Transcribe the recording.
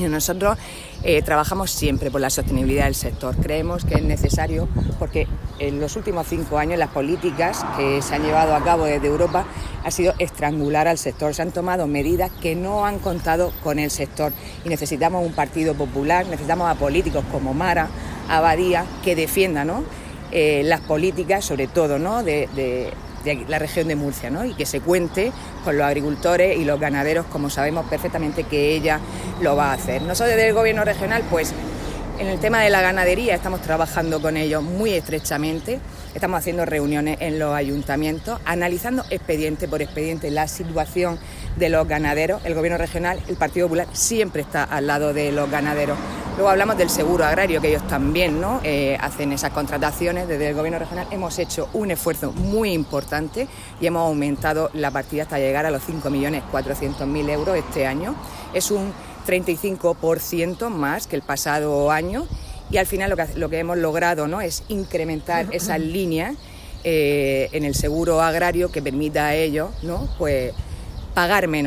Nosotros trabajamos siempre por la sostenibilidad del sector. Creemos que es necesario porque en los últimos 5 años las políticas que se han llevado a cabo desde Europa ha sido estrangular al sector. Se han tomado medidas que no han contado con el sector y necesitamos un partido popular, necesitamos a políticos como Mara Abadía que defiendan, ¿no?, las políticas, sobre todo, ¿no?, de la región de Murcia, ¿no?, y que se cuente con los agricultores y los ganaderos, como sabemos perfectamente que ella lo va a hacer. Nosotros desde el Gobierno regional, pues en el tema de la ganadería estamos trabajando con ellos muy estrechamente, estamos haciendo reuniones en los ayuntamientos, analizando expediente por expediente la situación de los ganaderos. El Gobierno regional, el Partido Popular, siempre está al lado de los ganaderos. Luego hablamos del seguro agrario, que ellos también, ¿no?, hacen esas contrataciones. Desde el Gobierno regional hemos hecho un esfuerzo muy importante y hemos aumentado la partida hasta llegar a los 5.400.000 euros este año. Es un 35% más que el pasado año y al final lo que hemos logrado, ¿no?, es incrementar esas líneas en el seguro agrario que permita a ellos, ¿no?, pues pagar menos.